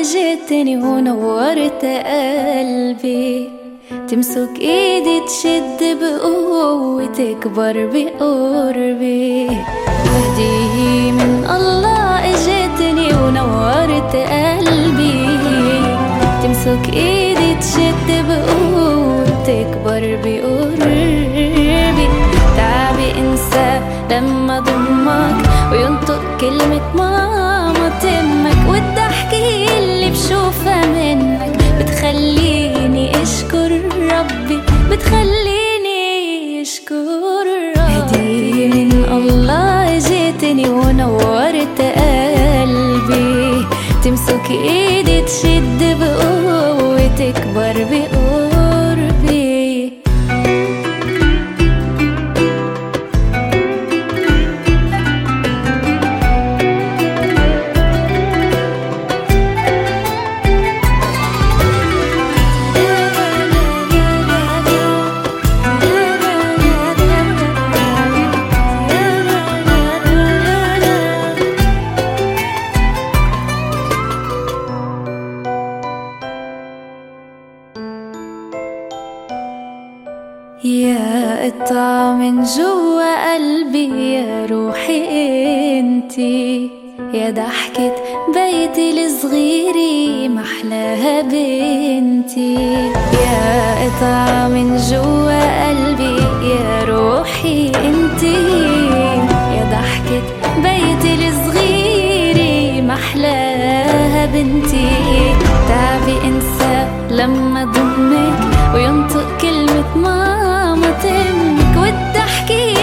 اجيتني ونورت قلبي، تمسك ايدي تشد بقوة تكبر بقربي. هدية من الله اجيتني ونورت قلبي، تمسك ايدي تشد بقوة تكبر بقربي. تعبي انسى لما ضمك وينطق كلمة ماما تمك، والضحكة اللي بشوفها منك بتخليني اشكر ربي، بتخليني اشكر ربي. هدية من الله جيتني ونورت قلبي، تمسك ايدي تشد بقوة تكبر بقربي. يا قطعة من جوا قلبي يا روحي انتي، يا ضحكة بيتي الصغيرة محلاها بنتي. يا قطعة من جوا قلبي يا روحي انتي، يا ضحكة بيتي الصغيرة محلاها بنتي. تعبي انسى لما ضمك وينطق كلمة ماما تمك، والضحكة